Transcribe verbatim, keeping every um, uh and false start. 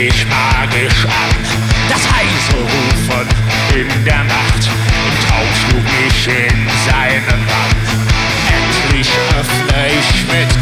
mich magisch an. Das heiße Rufen in der Nacht, im Traum schlug mich in seinen Bann. Endlich öffne ich mit